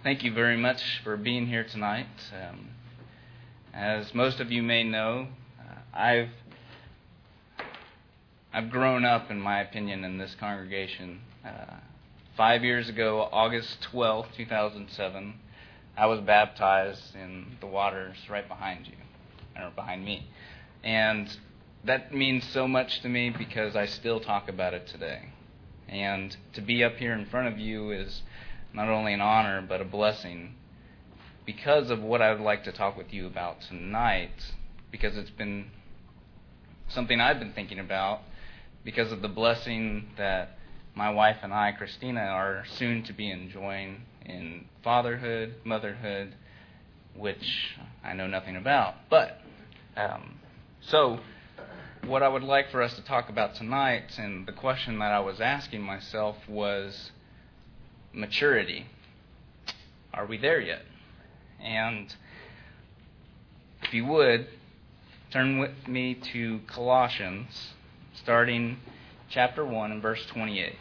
Thank you very much for being here tonight. As most of you may know, I've grown up, in my opinion, in this congregation. 5 years ago, August 12th, 2007, I was baptized in the waters right behind you, or behind me. And that means so much to me because I still talk about it today. And to be up here in front of you is not only an honor, but a blessing because of what I would like to talk with you about tonight, because it's been something I've been thinking about because of the blessing that my wife and I, Christina, are soon to be enjoying in fatherhood, motherhood, which I know nothing about. But, so what I would like for us to talk about tonight, and the question that I was asking myself was maturity. Are we there yet? And if you would, turn with me to Colossians, starting chapter 1 and verse 28.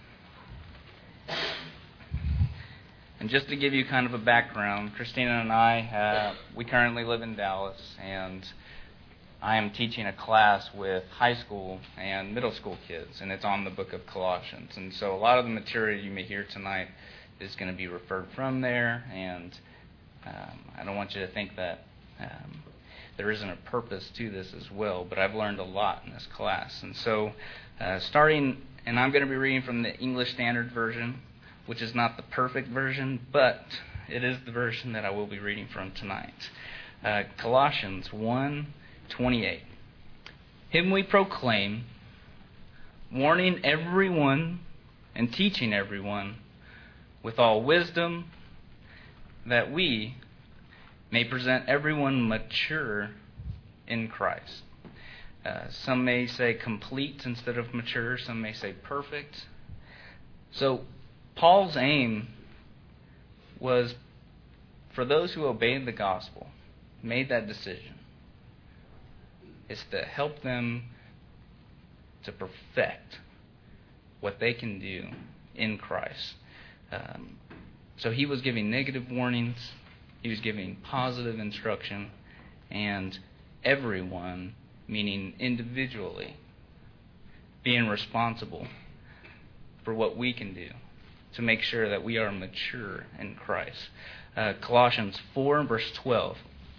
And just to give you kind of a background, Christina and I, we currently live in Dallas, and I am teaching a class with high school and middle school kids, and it's on the book of Colossians. And so a lot of the material you may hear tonight is going to be referred from there, and I don't want you to think that there isn't a purpose to this as well, but I've learned a lot in this class. And so starting, and I'm going to be reading from the English Standard Version, which is not the perfect version, but it is the version that I will be reading from tonight. Colossians 1:28. Him we proclaim, warning everyone and teaching everyone with all wisdom, that we may present everyone mature in Christ. Some may say complete instead of mature. Some may say perfect. So Paul's aim was for those who obeyed the gospel, made that decision, is to help them to perfect what they can do in Christ. So he was giving negative warnings, he was giving positive instruction, and everyone, meaning individually, being responsible for what we can do to make sure that we are mature in Christ. Colossians 4, verse 12.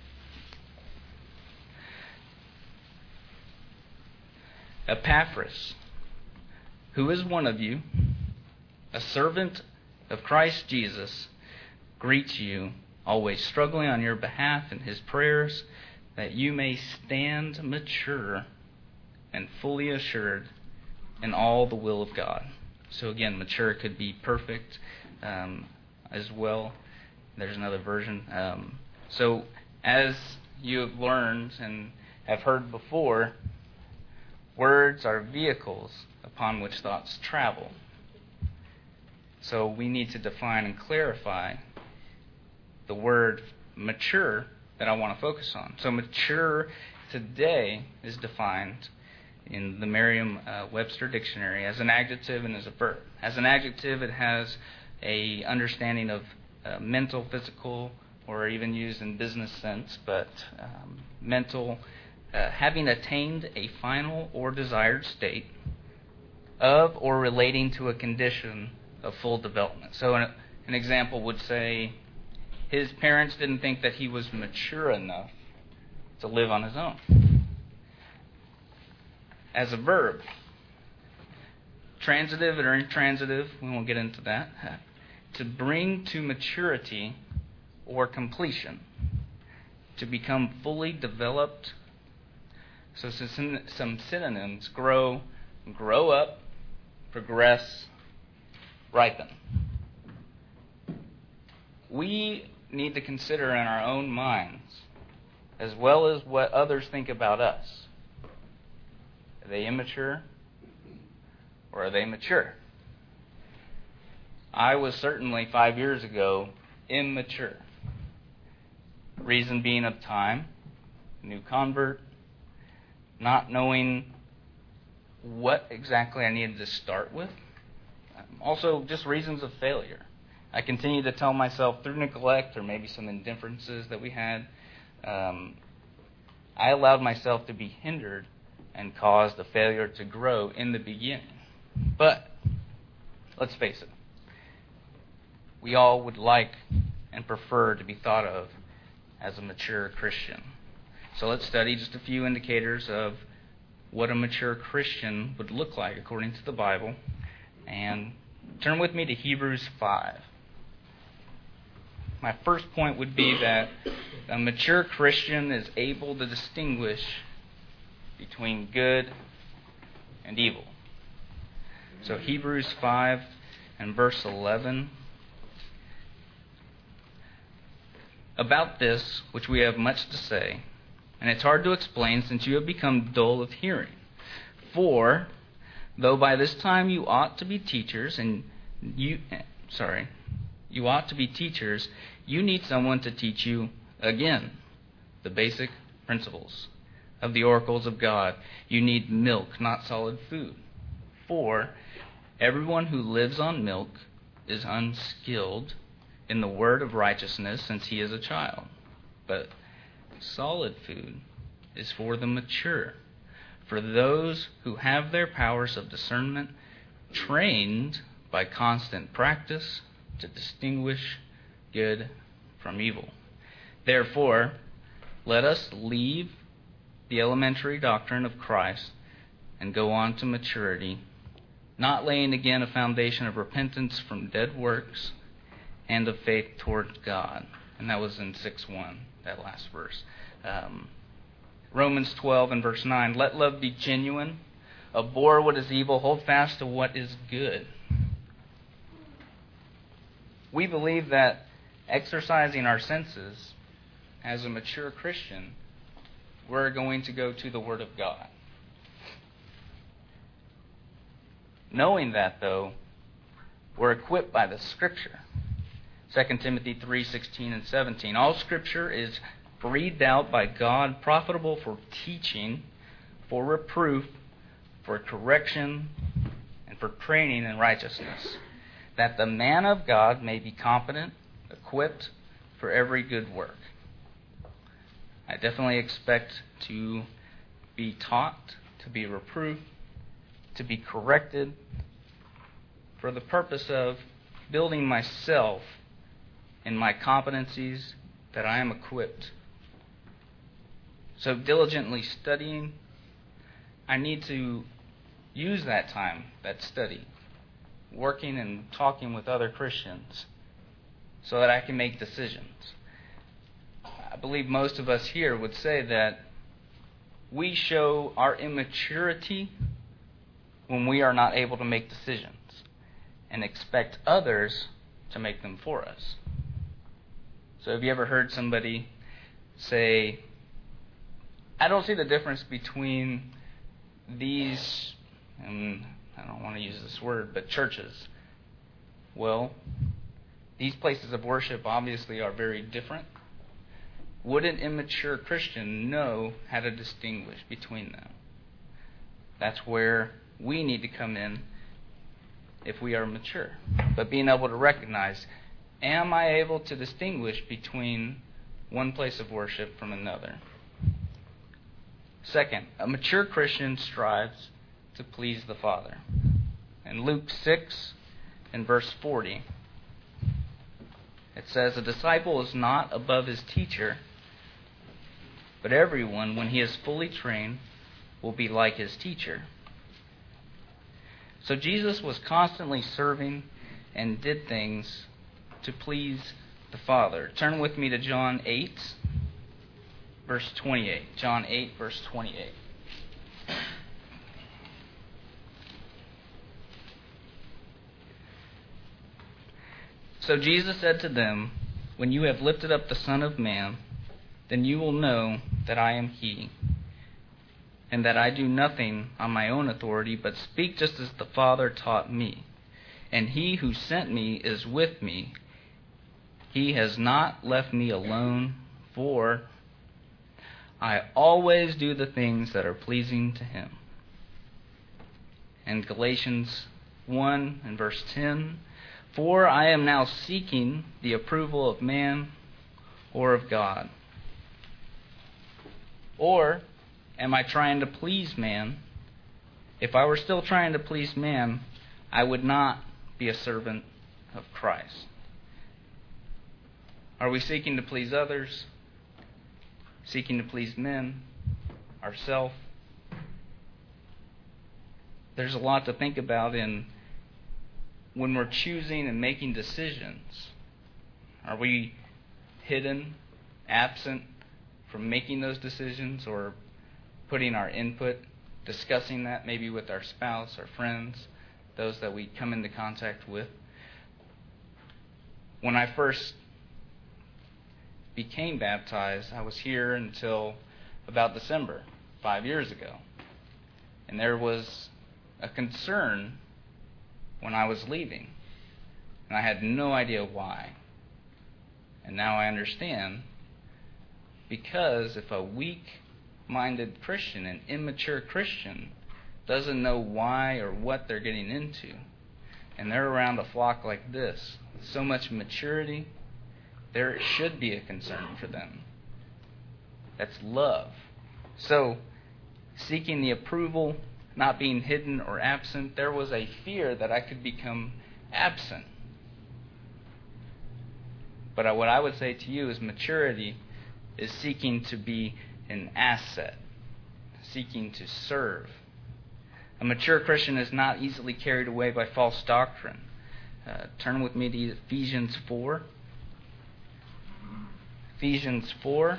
Epaphras, who is one of you, a servant of Christ Jesus, greets you, always struggling on your behalf in his prayers, that you may stand mature and fully assured in all the will of God. So again, mature could be perfect as well. There's another version. So as you have learned and have heard before, words are vehicles upon which thoughts travel. So we need to define and clarify the word mature that I want to focus on. So mature today is defined in the Merriam-Webster dictionary as an adjective and as a verb. As an adjective, it has a understanding of mental, physical, or even used in business sense, but mental, having attained a final or desired state of or relating to a condition of full development. So an example would say his parents didn't think that he was mature enough to live on his own. As a verb, transitive or intransitive, we won't get into that, to bring to maturity or completion, to become fully developed. So some synonyms: grow up, progress, ripen. We need to consider in our own minds, as well as what others think about us. Are they immature or are they mature? I was certainly 5 years ago immature. Reason being of time, new convert, not knowing what exactly I needed to start with. Also, just reasons of failure. I continue to tell myself through neglect or maybe some indifferences that we had, I allowed myself to be hindered and caused a failure to grow in the beginning. But let's face it, we all would like and prefer to be thought of as a mature Christian. So let's study just a few indicators of what a mature Christian would look like according to the Bible. And turn with me to Hebrews 5. My first point would be that a mature Christian is able to distinguish between good and evil. So Hebrews 5 and verse 11. About this, which we have much to say, and it's hard to explain since you have become dull of hearing. For, though by this time you ought to be teachers, you need someone to teach you again the basic principles of the oracles of God. You need milk, not solid food. For everyone who lives on milk is unskilled in the word of righteousness, since he is a child. But solid food is for the mature, for those who have their powers of discernment trained by constant practice to distinguish good from evil. Therefore, let us leave the elementary doctrine of Christ and go on to maturity, not laying again a foundation of repentance from dead works and of faith toward God. And that was in 6:1, that last verse. Romans 12 and verse 9, let love be genuine, abhor what is evil, hold fast to what is good. We believe that exercising our senses as a mature Christian, we're going to go to the Word of God. Knowing that, though, we're equipped by the Scripture. 2 Timothy 3:16 and 17. All Scripture is breathed out by God, profitable for teaching, for reproof, for correction, and for training in righteousness, that the man of God may be competent, equipped for every good work. I definitely expect to be taught, to be reproved, to be corrected, for the purpose of building myself in my competencies, that I am equipped. So diligently studying, I need to use that time, that study, working and talking with other Christians, so that I can make decisions. I believe most of us here would say that we show our immaturity when we are not able to make decisions and expect others to make them for us. So have you ever heard somebody say, I don't see the difference between these, and I don't want to use this word, but churches. Well, these places of worship obviously are very different. Would an immature Christian know how to distinguish between them? That's where we need to come in if we are mature. But being able to recognize, am I able to distinguish between one place of worship from another? Second, a mature Christian strives to please the Father. In Luke 6 and verse 40, it says, a disciple is not above his teacher, but everyone, when he is fully trained, will be like his teacher. So Jesus was constantly serving and did things to please the Father. Turn with me to John 8, verse 28. John 8, verse 28. So Jesus said to them, when you have lifted up the Son of Man, then you will know that I am He, and that I do nothing on my own authority, but speak just as the Father taught me. And He who sent me is with me. He has not left me alone, for I always do the things that are pleasing to Him. And Galatians 1 and verse 10, For I am now seeking the approval of man or of God. Or am I trying to please man? If I were still trying to please man, I would not be a servant of Christ. Are we seeking to please others? Seeking to please men? Ourselves? There's a lot to think about when we're choosing and making decisions. Are we hidden, absent from making those decisions, or putting our input, discussing that maybe with our spouse, our friends, those that we come into contact with? When I first became baptized, I was here until about December, 5 years ago. And there was a concern when I was leaving. And I had no idea why. And now I understand. Because if a weak-minded Christian, an immature Christian, doesn't know why or what they're getting into, and they're around a flock like this, with so much maturity, there should be a concern for them. That's love. So, seeking the approval, not being hidden or absent, there was a fear that I could become absent. But what I would say to you is maturity is seeking to be an asset, seeking to serve. A mature Christian is not easily carried away by false doctrine. Turn with me to Ephesians 4. Ephesians 4,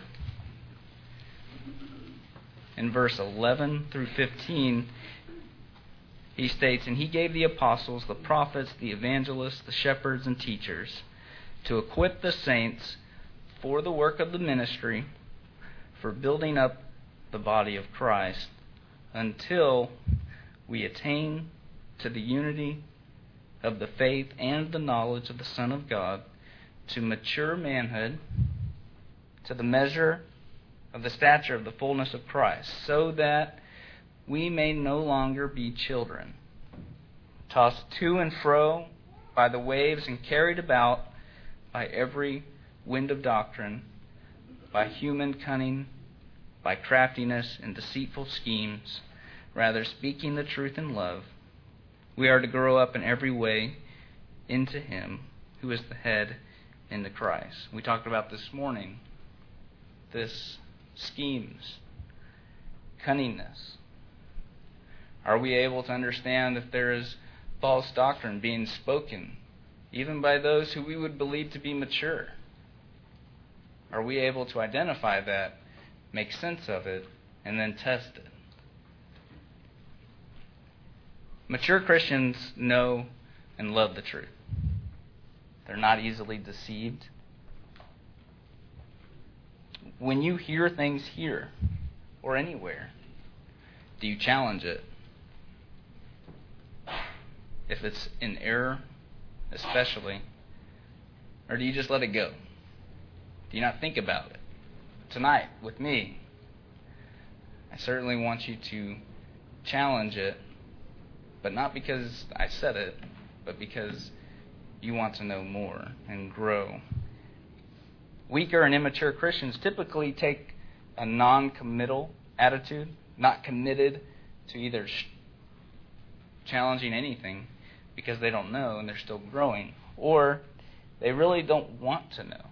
in verse 11 through 15, he states, "And he gave the apostles, the prophets, the evangelists, the shepherds, and teachers to equip the saints for the work of the ministry, for building up the body of Christ, until we attain to the unity of the faith and the knowledge of the Son of God, to mature manhood, to the measure of the stature of the fullness of Christ, so that we may no longer be children, tossed to and fro by the waves and carried about by every wind of doctrine, by human cunning, by craftiness and deceitful schemes, rather speaking the truth in love. We are to grow up in every way into Him who is the head, into Christ." We talked about this morning this schemes, cunningness. Are we able to understand if there is false doctrine being spoken, even by those who we would believe to be mature? Are we able to identify that, make sense of it, and then test it? Mature Christians know and love the truth. They're not easily deceived. When you hear things here or anywhere, do you challenge it? If it's in error, especially, or do you just let it go? Do you not think about it? Tonight, with me, I certainly want you to challenge it, but not because I said it, but because you want to know more and grow. Weaker and immature Christians typically take a non-committal attitude, not committed to either challenging anything because they don't know and they're still growing, or they really don't want to know.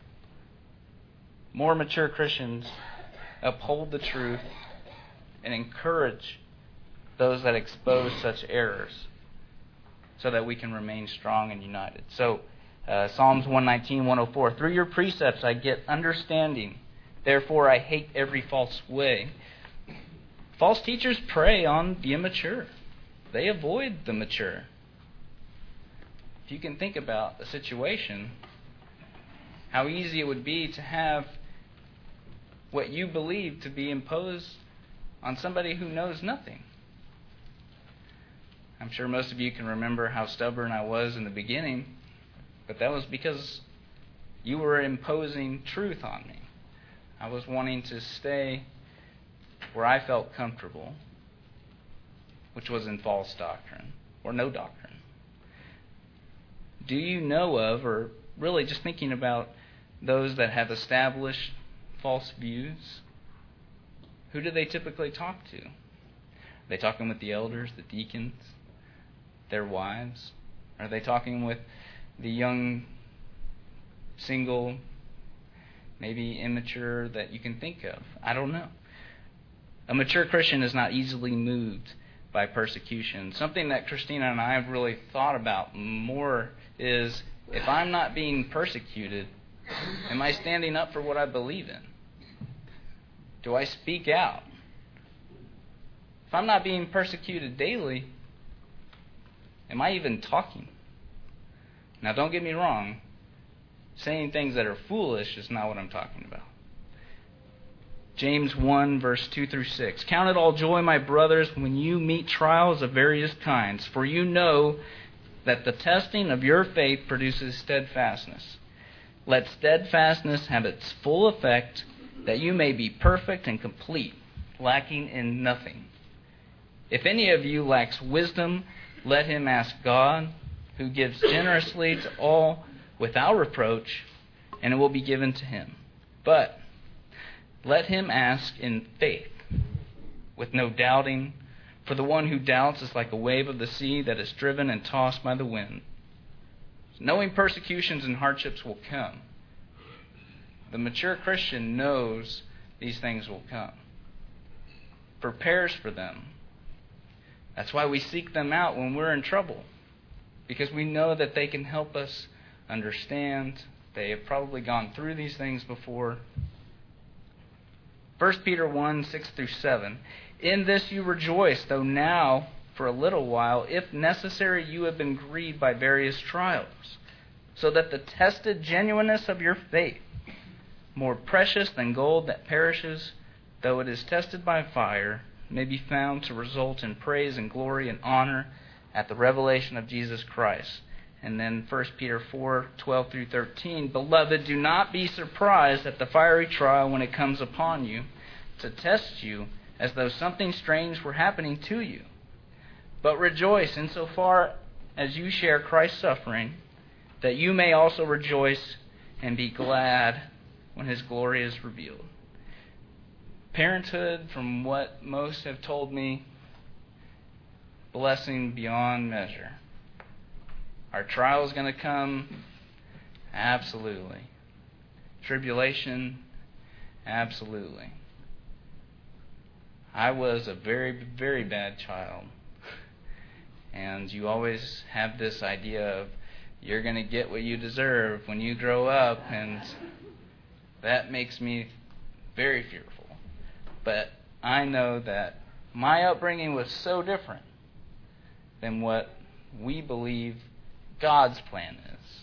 More mature Christians uphold the truth and encourage those that expose such errors so that we can remain strong and united. So, Psalms 119, 104, "Through your precepts I get understanding. Therefore I hate every false way." False teachers prey on the immature. They avoid the mature. If you can think about the situation, how easy it would be to have what you believe to be imposed on somebody who knows nothing. I'm sure most of you can remember how stubborn I was in the beginning, but that was because you were imposing truth on me. I was wanting to stay where I felt comfortable, which was in false doctrine, or no doctrine. do you know of, or really just thinking about those that have established false views, who do they typically talk to? Are they talking with the elders, the deacons, their wives? Are they talking with the young, single, maybe immature that you can think of? I don't know. A mature Christian is not easily moved by persecution. Something that Christina and I have really thought about more is, if I'm not being persecuted, am I standing up for what I believe in? Do I speak out? If I'm not being persecuted daily, am I even talking? Now, don't get me wrong. Saying things that are foolish is not what I'm talking about. James 1, verse 2 through 6. Count it all joy, my brothers, when you meet trials of various kinds, for you know that the testing of your faith produces steadfastness. Let steadfastness have its full effect, that you may be perfect and complete, lacking in nothing. If any of you lacks wisdom, let him ask God, who gives generously to all without reproach, and it will be given to him. But let him ask in faith, with no doubting, for the one who doubts is like a wave of the sea that is driven and tossed by the wind. Knowing persecutions and hardships will come. The mature Christian knows these things will come, prepares for them. That's why we seek them out when we're in trouble, because we know that they can help us understand. They have probably gone through these things before. 1 Peter 1, 6 through 7. In this you rejoice, though now, for a little while, if necessary, you have been grieved by various trials, so that the tested genuineness of your faith, more precious than gold that perishes, though it is tested by fire, may be found to result in praise and glory and honor at the revelation of Jesus Christ. And then 1 Peter 4, 12 through 13. Beloved, do not be surprised at the fiery trial when it comes upon you, to test you as though something strange were happening to you. But rejoice insofar as you share Christ's suffering, that you may also rejoice and be glad when his glory is revealed. Parenthood, from what most have told me, blessing beyond measure. Are trials going to come? Absolutely. Tribulation? Absolutely. I was a very, very bad child. And you always have this idea of you're going to get what you deserve when you grow up, and that makes me very fearful. But I know that my upbringing was so different than what we believe God's plan is.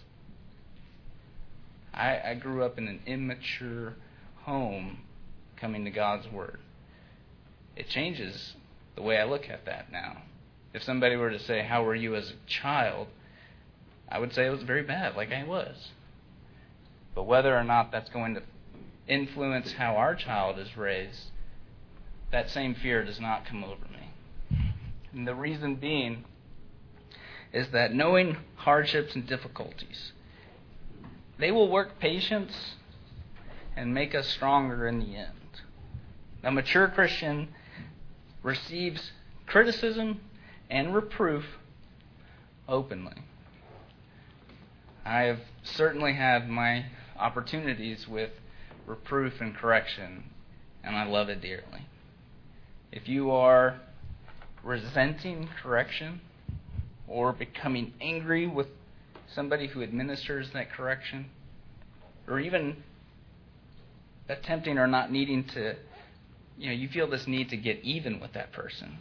I grew up in an immature home coming to God's Word. It changes the way I look at that now. If somebody were to say, how were you as a child? I would say it was very bad, like I was. But whether or not that's going to influence how our child is raised, that same fear does not come over me. And the reason being is that knowing hardships and difficulties, they will work patience and make us stronger in the end. A mature Christian receives criticism and reproof openly. I have certainly had my opportunities with reproof and correction, and I love it dearly. If you are resenting correction or becoming angry with somebody who administers that correction, or even attempting or not needing to, you feel this need to get even with that person,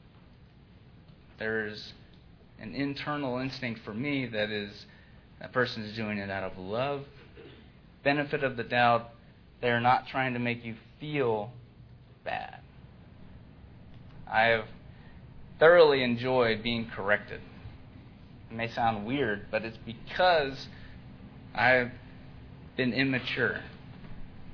there's an internal instinct for me that is, that person is doing it out of love, benefit of the doubt. They're not trying to make you feel bad. I have thoroughly enjoyed being corrected. It may sound weird, but it's because I've been immature.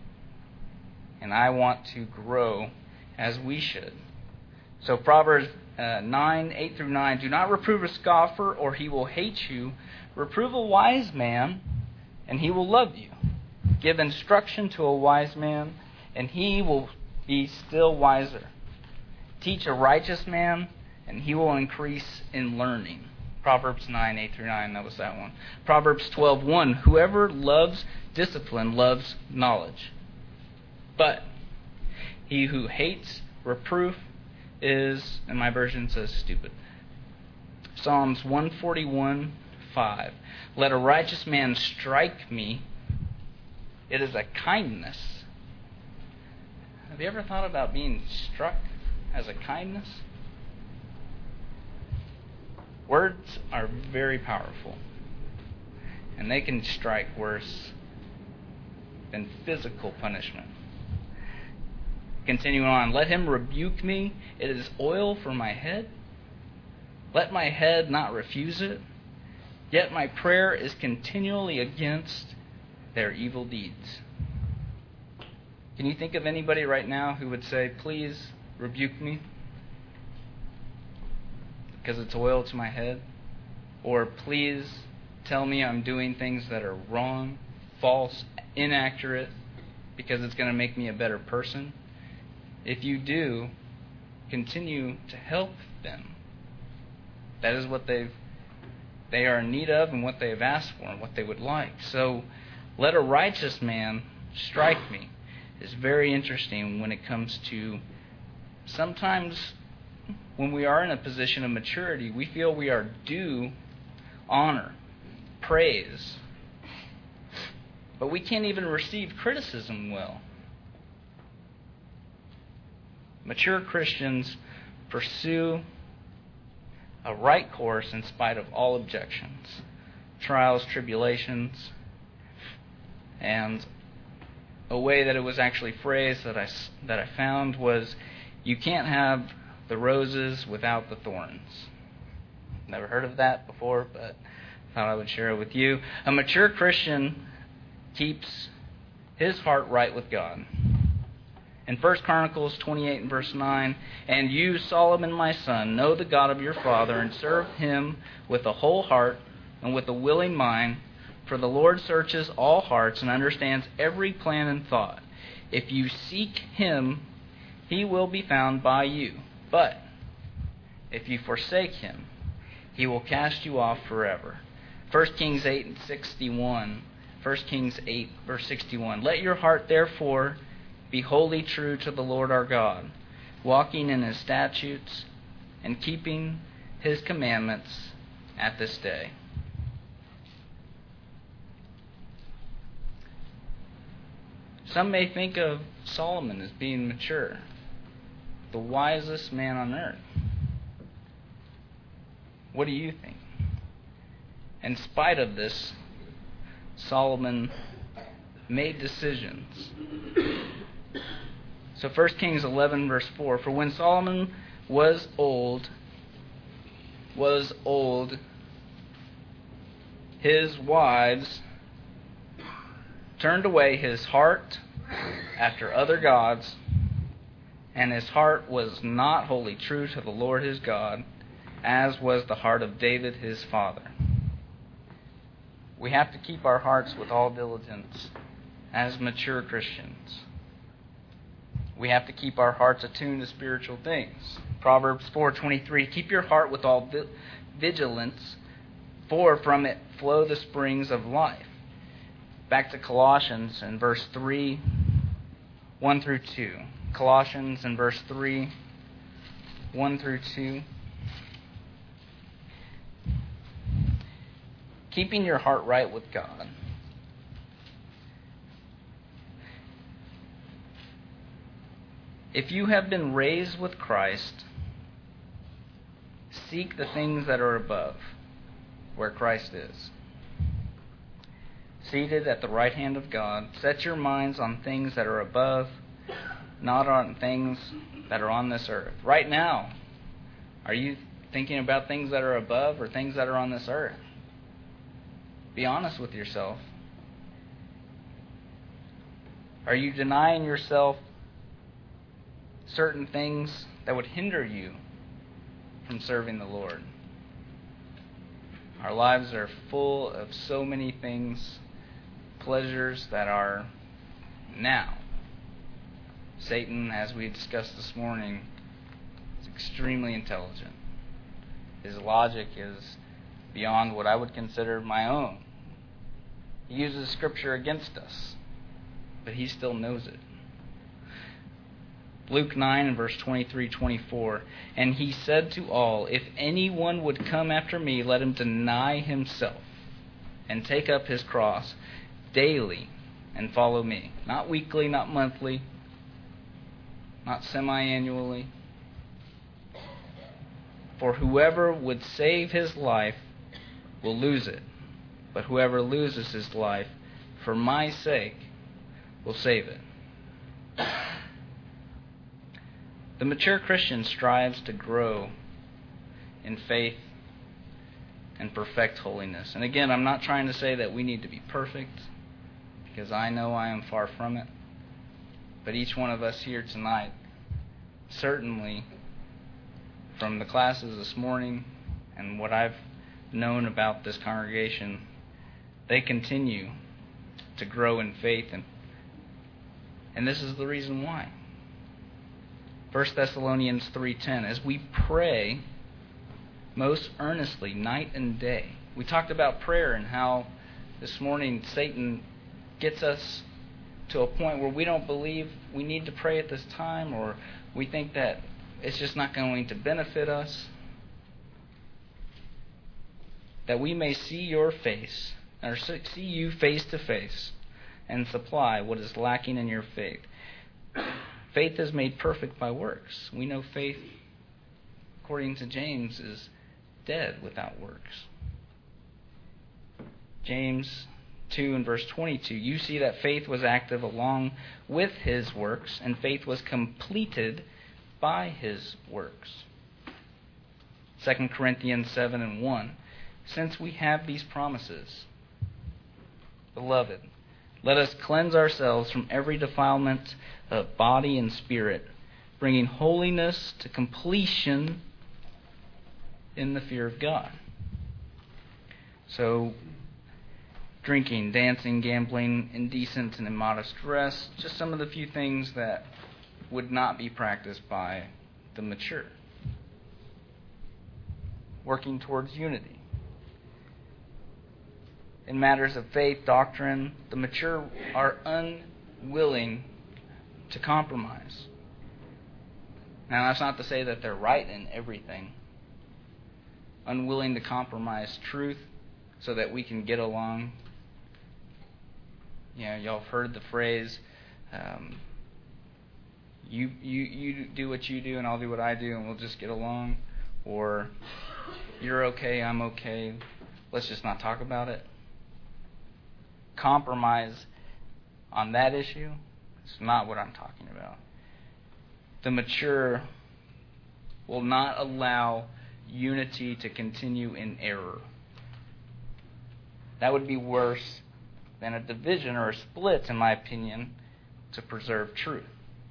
And I want to grow as we should. So Proverbs 8 through 9. Do not reprove a scoffer, or he will hate you. Reprove a wise man, and he will love you. Give instruction to a wise man, and he will be still wiser. Teach a righteous man, and he will increase in learning. Proverbs 9, 8 through 9, that was that one. Proverbs 12:1. Whoever loves discipline loves knowledge. But he who hates reproof is, and my version says, stupid. Psalms 141:5. Let a righteous man strike me. It is a kindness. Have you ever thought about being struck as a kindness? Words are very powerful, and they can strike worse than physical punishment. Continuing on, let him rebuke me. It is oil for my head. Let my head not refuse it. Yet my prayer is continually against their evil deeds. Can you think of anybody right now who would say, please rebuke me because it's oil to my head? Or please tell me I'm doing things that are wrong, false, inaccurate, because it's going to make me a better person? If you do, continue to help them. That is what they are in need of and what they have asked for and what they would like. So, let a righteous man strike me is very interesting when it comes to sometimes when we are in a position of maturity, we feel we are due honor, praise, but we can't even receive criticism well. Mature Christians pursue a right course in spite of all objections, trials, tribulations, and a way that it was actually phrased that I found was, you can't have the roses without the thorns. Never heard of that before, but thought I would share it with you. A mature Christian keeps his heart right with God. In 1 Chronicles 28 and verse 9, and you, Solomon, my son, know the God of your father, and serve him with a whole heart and with a willing mind, for the Lord searches all hearts and understands every plan and thought. If you seek him, he will be found by you. But if you forsake him, he will cast you off forever. 1 Kings 8 and 61. 1 Kings 8 verse 61. Let your heart therefore be wholly true to the Lord our God, walking in his statutes and keeping his commandments at this day. Some may think of Solomon as being mature, the wisest man on earth. What do you think? In spite of this, Solomon made decisions. So 1 Kings 11 verse 4, for when Solomon was old, his wives turned away his heart after other gods, and his heart was not wholly true to the Lord his God, as was the heart of David his father. We have to keep our hearts with all diligence as mature Christians. We have to keep our hearts attuned to spiritual things. Proverbs 4:23, keep your heart with all vigilance, for from it flow the springs of life. Back to Colossians in verse 3, 1 through 2. Colossians in verse 3, 1 through 2. Keeping your heart right with God. If you have been raised with Christ, seek the things that are above, where Christ is. Seated at the right hand of God, set your minds on things that are above, not on things that are on this earth. Right now, are you thinking about things that are above or things that are on this earth? Be honest with yourself. Are you denying yourself certain things that would hinder you from serving the Lord. Our lives are full of so many things, pleasures that are now. Satan, as we discussed this morning, is extremely intelligent. His logic is beyond what I would consider my own. He uses Scripture against us, but he still knows it. Luke 9 and verse 23-24, "And he said to all, If anyone would come after me, let him deny himself and take up his cross daily and follow me." Not weekly, not monthly, not semi-annually. "For whoever would save his life will lose it, but whoever loses his life for my sake will save it." The mature Christian strives to grow in faith and perfect holiness. And again, I'm not trying to say that we need to be perfect, because I know I am far from it. But each one of us here tonight, certainly from the classes this morning and what I've known about this congregation, they continue to grow in faith, and this is the reason why. 1 Thessalonians 3:10, "As we pray most earnestly night and day." We talked about prayer and how this morning Satan gets us to a point where we don't believe we need to pray at this time, or we think that it's just not going to benefit us. "That we may see your face, or see you face to face, and supply what is lacking in your faith." Faith is made perfect by works. We know faith, according to James, is dead without works. James 2 and verse 22, "You see that faith was active along with his works, and faith was completed by his works." 2 Corinthians 7 and 1, "Since we have these promises, beloved, let us cleanse ourselves from every defilement of body and spirit, bringing holiness to completion in the fear of God." So, drinking, dancing, gambling, indecent and immodest dress, just some of the few things that would not be practiced by the mature. Working towards unity. In matters of faith, doctrine, the mature are unwilling to compromise. Now, that's not to say that they're right in everything. Unwilling to compromise truth so that we can get along. Y'all have heard the phrase, you do what you do and I'll do what I do and we'll just get along. Or, you're okay, I'm okay, let's just not talk about it. Compromise on that issue is not what I'm talking about. The mature will not allow unity to continue in error. That would be worse than a division or a split, in my opinion, to preserve truth.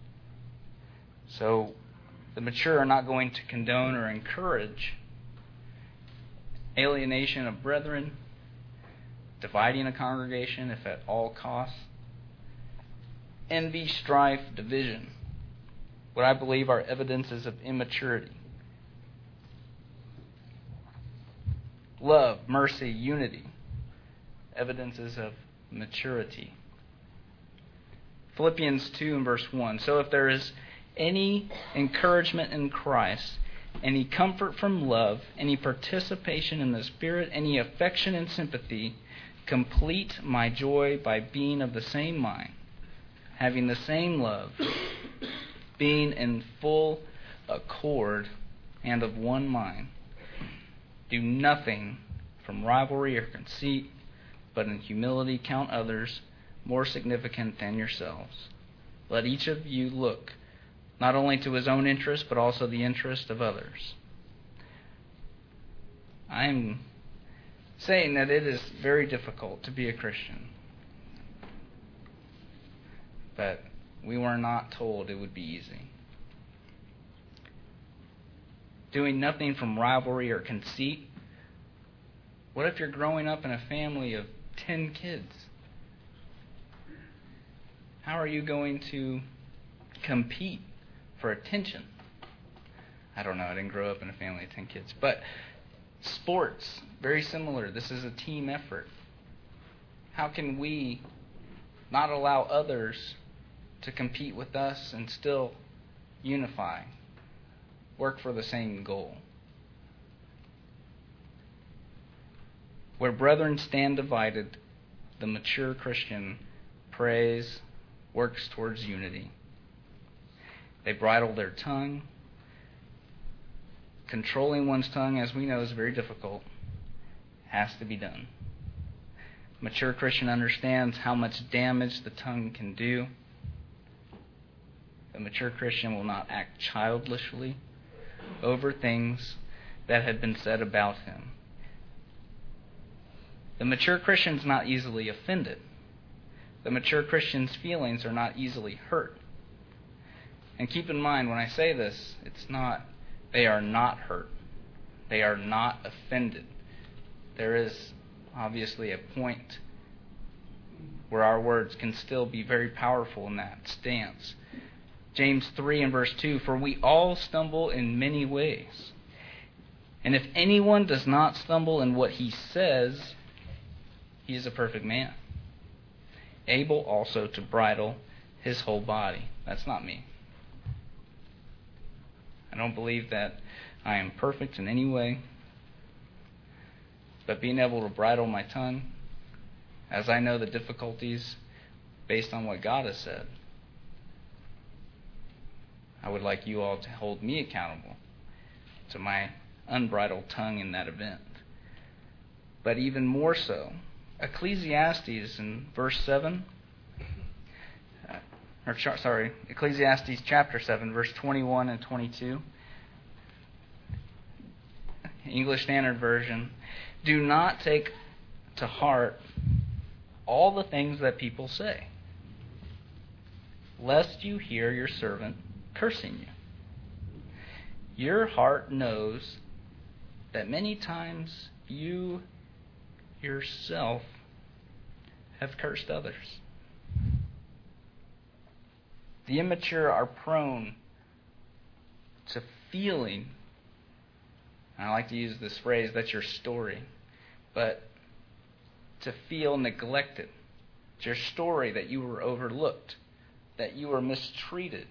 So, the mature are not going to condone or encourage alienation of brethren, dividing a congregation if at all costs, envy, strife, division, what I believe are evidences of immaturity. Love, mercy, unity, evidences of maturity. Philippians 2 and verse 1, "So if there is any encouragement in Christ, any comfort from love, any participation in the Spirit, any affection and sympathy, complete my joy by being of the same mind, having the same love, being in full accord and of one mind. Do nothing from rivalry or conceit, but in humility count others more significant than yourselves. Let each of you look not only to his own interest, but also the interest of others." I'm saying that it is very difficult to be a Christian, but we were not told it would be easy. doing nothing from rivalry or conceit? What if you're growing up in a family of 10 kids? How are you going to compete for attention? I don't know. I didn't grow up in a family of 10 kids. But sports, very similar. This is a team effort. How can we not allow others to compete with us and still unify, work for the same goal? Where brethren stand divided, the mature Christian prays, works towards unity. They bridle their tongue. Controlling one's tongue, as we know, is very difficult. Has to be done. Mature Christian understands how much damage the tongue can do. The mature Christian will not act childishly over things that had been said about him. The mature Christian is not easily offended. The mature Christian's feelings are not easily hurt. And keep in mind, when I say this, it's not, they are not hurt. They are not offended. There is obviously a point where our words can still be very powerful in that stance. James 3 and verse 2, for we all stumble in many ways. And if anyone does not stumble in what he says, he is a perfect man, able also to bridle his whole body. That's not me. I don't believe that I am perfect in any way. But being able to bridle my tongue, as I know the difficulties based on what God has said, I would like you all to hold me accountable to my unbridled tongue in that event. But even more so, Ecclesiastes in verse 7, Ecclesiastes chapter 7, verse 21 and 22, English Standard Version, do not take to heart all the things that people say, lest you hear your servant cursing you. Your heart knows that many times you yourself have cursed others. The immature are prone to feeling, and I like to use this phrase, that's your story, but to feel neglected. It's your story that you were overlooked, that you were mistreated.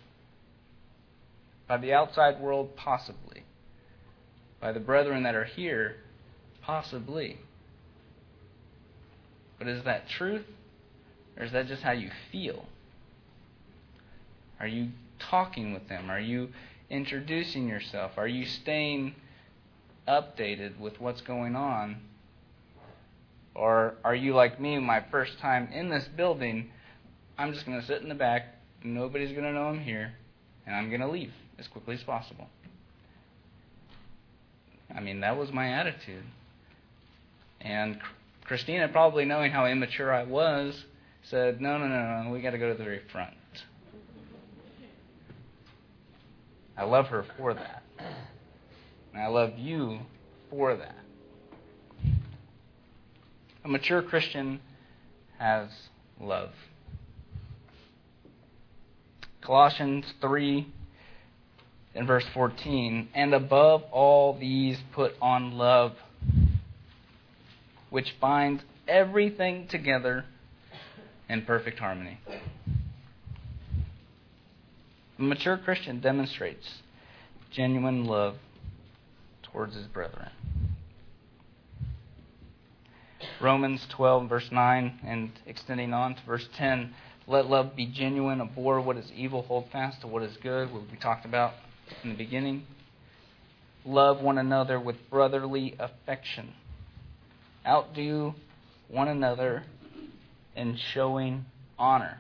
By the outside world, possibly. By the brethren that are here, possibly. But is that truth? Or is that just how you feel? Are you talking with them? Are you introducing yourself? Are you staying updated with what's going on? Or are you like me, my first time in this building, I'm just going to sit in the back, nobody's going to know I'm here, and I'm going to leave as quickly as possible. I mean, that was my attitude. And Christina, probably knowing how immature I was, said, no, we got to go to the very front. I love her for that. And I love you for that. A mature Christian has love. Colossians 3 in verse 14, and above all these put on love, which binds everything together in perfect harmony. A mature Christian demonstrates genuine love towards his brethren. Romans 12, verse 9, and extending on to verse 10, let love be genuine, abhor what is evil, hold fast to what is good, what we talked about in the beginning. Love one another with brotherly affection. Outdo one another in showing honor.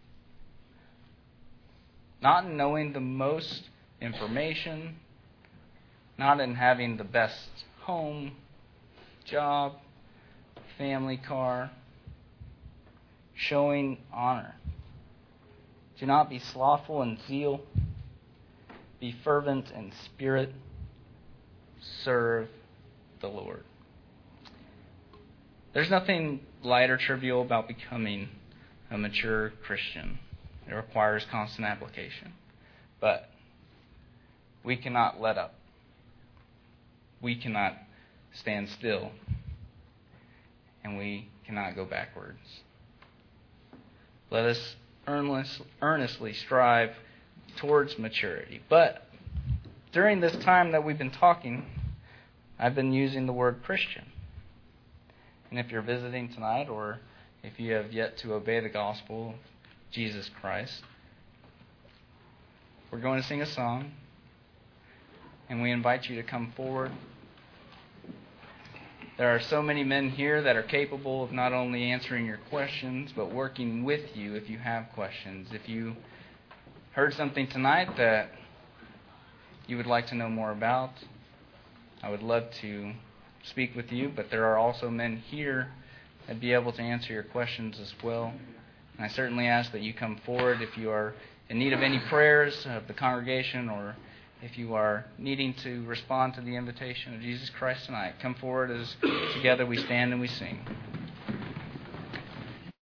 Not in knowing the most information, not in having the best home, job, family car. Showing honor. Do not be slothful in zeal. Be fervent in spirit. serve the Lord. There's nothing light or trivial about becoming a mature Christian. It requires constant application. But we cannot let up. We cannot stand still. And we cannot go backwards. Let us earnestly strive towards maturity. But during this time that we've been talking, I've been using the word Christian. And if you're visiting tonight, or if you have yet to obey the gospel of Jesus Christ, we're going to sing a song, and we invite you to come forward. There are so many men here that are capable of not only answering your questions, but working with you if you have questions. If you heard something tonight that you would like to know more about, I would love to speak with you, but there are also men here that be able to answer your questions as well. And I certainly ask that you come forward if you are in need of any prayers of the congregation, or if you are needing to respond to the invitation of Jesus Christ tonight. Come forward as together we stand and we sing.